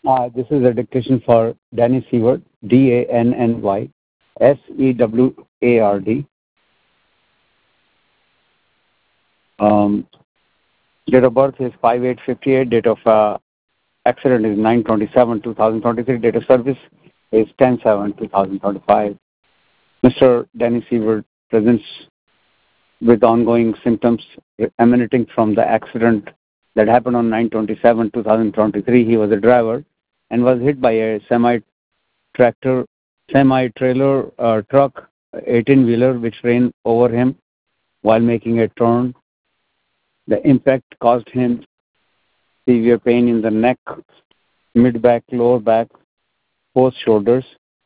This is a dictation for Danny Seward, Dannyseward. Um, Date of birth is 5/8/58. Date of accident is 9/27/2023. Date of service is 10/7/2025. Mr. Danny Seward presents with ongoing symptoms emanating from the accident that happened on 9/27/2023. He was a driver and was hit by a tractor, semi-trailer truck, 18-wheeler, which ran over him while making a turn. The impact caused him severe pain in the neck, mid-back, lower back, both shoulders,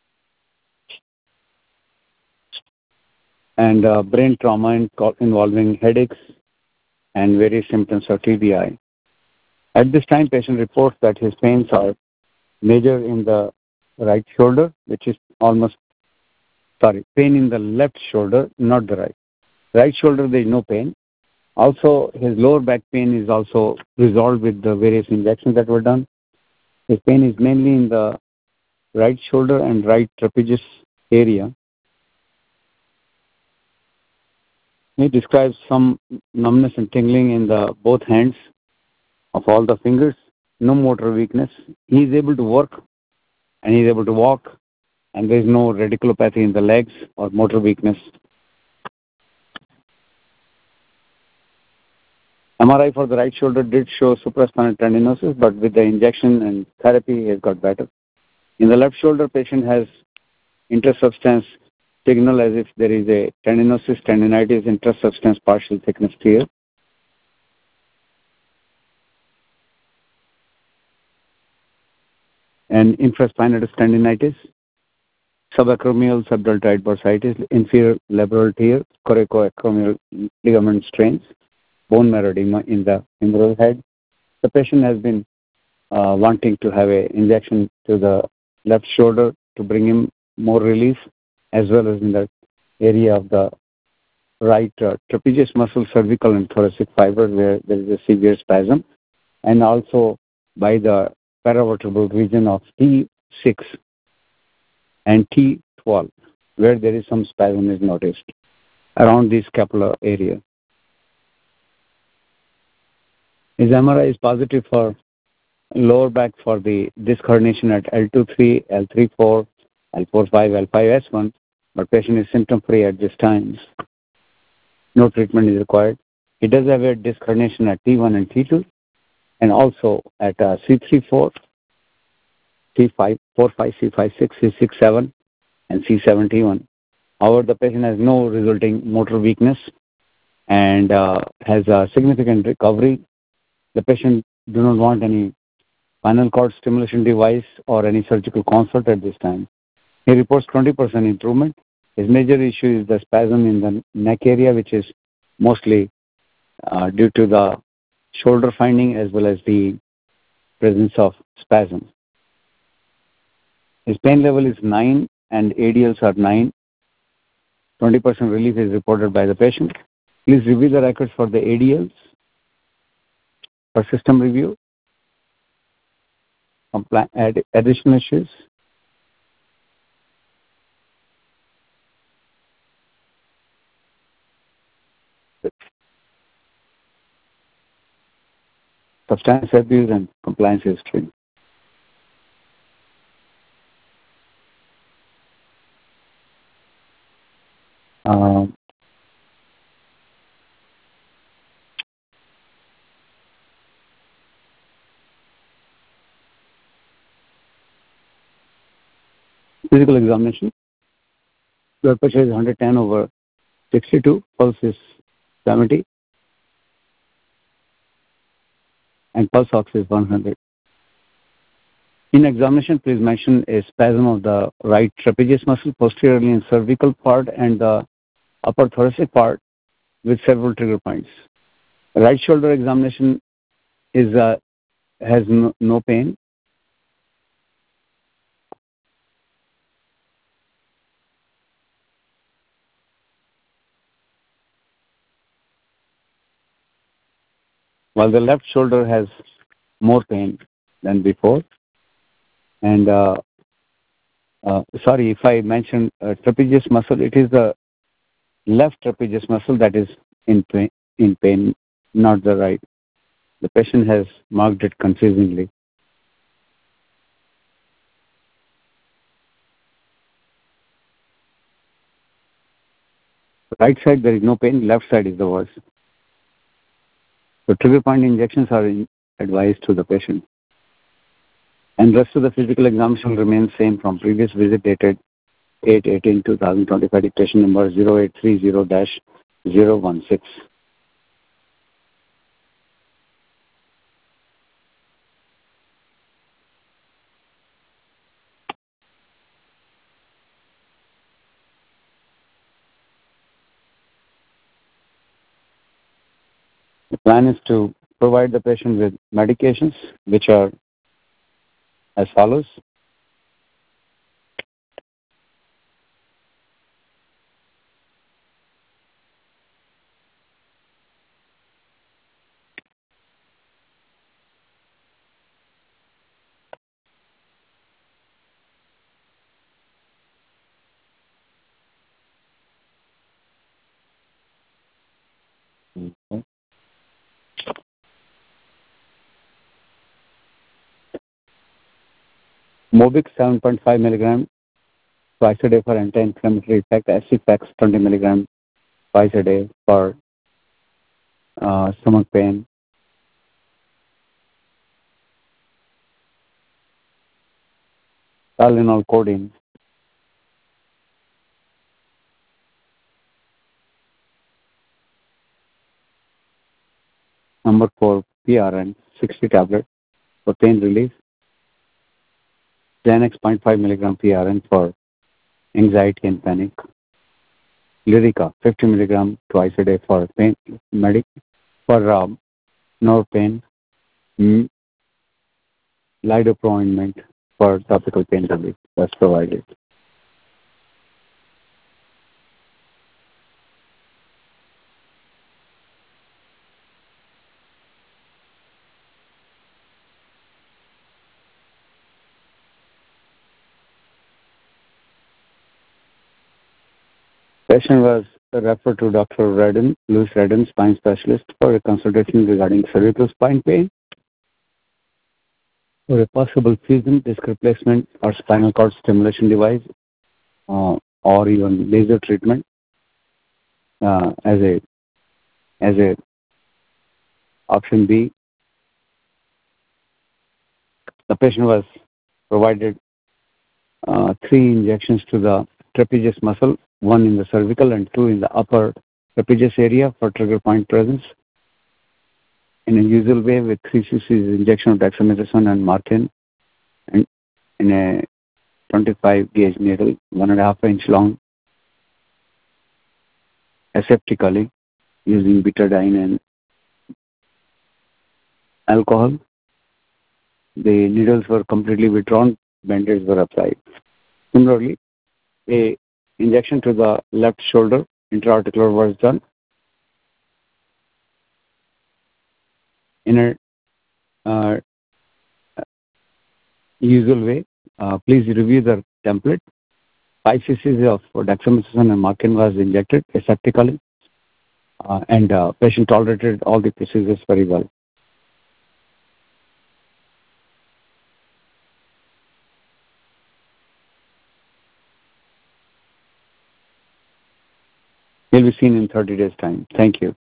and brain trauma involving headaches and various symptoms of TBI. At this time, patient reports that his pains are major in the right shoulder, which is pain in the left shoulder, not the right. Right shoulder, there is no pain. Also, his lower back pain is also resolved with the various injections that were done. His pain is mainly in the right shoulder and right trapezius area. He describes some numbness and tingling in the both hands of all the fingers, no motor weakness. He is able to work and he is able to walk, and there is no radiculopathy in the legs or motor weakness. MRI for the right shoulder did show supraspinal tendinosis, but with the injection and therapy, he has got better. In the left shoulder, patient has intersubstance signal as if there is a tendinosis, tendinitis, intersubstance partial thickness tear. And infraspinatus tendinitis, subacromial subdeltoid bursitis, inferior labral tear, coracoacromial ligament strains, bone marrow edema in the femoral head. The patient has been wanting to have an injection to the left shoulder to bring him more relief, as well as in the area of the right trapezius muscle, cervical and thoracic fiber where there is a severe spasm, and also by the paravertebral region of T6 and T12 where there is some spasm is noticed around the scapular area. His MRI is positive for lower back for the disc herniation at L23, L34, L45, L5S1, but patient is symptom-free at this time. No treatment is required. He does have a disc herniation at T1 and T2, and also at C34, C5, 4, 5, C5, 6, C6, 7, and C7, T1. However, the patient has no resulting motor weakness and has a significant recovery. The patient do not want any spinal cord stimulation device or any surgical consult at this time. He reports 20% improvement. His major issue is the spasm in the neck area, which is mostly due to the shoulder finding as well as the presence of spasm. His pain level is 9 and ADLs are 9. 20% relief is reported by the patient. Please review the records for the ADLs for system review. Additional issues. Substance abuse and compliance history. Physical examination. Blood pressure is 110/62. Pulse is 70. And pulse ox is 100. In examination, please mention a spasm of the right trapezius muscle posteriorly in cervical part and the upper thoracic part with several trigger points. Right shoulder examination is has no pain. While the left shoulder has more pain than before. And sorry if I mentioned trapezius muscle, it is the left trapezius muscle that is in pain, not the right. The patient has marked it confusingly. Right side there is no pain, left side is the worst. So trigger point injections are advised to the patient. And rest of the physical examination remains same from previous visit dated 8/18/2025, dictation number 0830-016. The plan is to provide the patient with medications which are as follows. Mobic 7.5 milligram twice a day for anti-inflammatory effect. Aciphex 20 milligram twice a day for stomach pain. Tylenol codeine. Number 4, PRN 60 tablets for pain relief. Xanax 0.5 milligram PRN for anxiety and panic. Lyrica 50 milligram twice a day for pain for nerve pain. Lidocaine ointment for topical pain relief was provided. Patient was referred to Dr. Redden, Louis Redden, spine specialist, for a consultation regarding cervical spine pain, for a possible fusion, disc replacement, or spinal cord stimulation device, or even laser treatment as a option B. The patient was provided 3 injections to the trapezius muscle, 1 in the cervical and 2 in the upper trapezius area for trigger point presence, in a usual way with 3 cc injection of dexamethasone and Martin, and in a 25 gauge needle, 1.5 inch long, aseptically using betadine and alcohol. The needles were completely withdrawn, band-aids were applied. Similarly, a injection to the left shoulder intra-articular was done in a usual way. Please review the template. 5 cc of dexamethasone and Martin was injected aseptically, and patient tolerated all the procedures very well. Will be seen in 30 days' time. Thank you.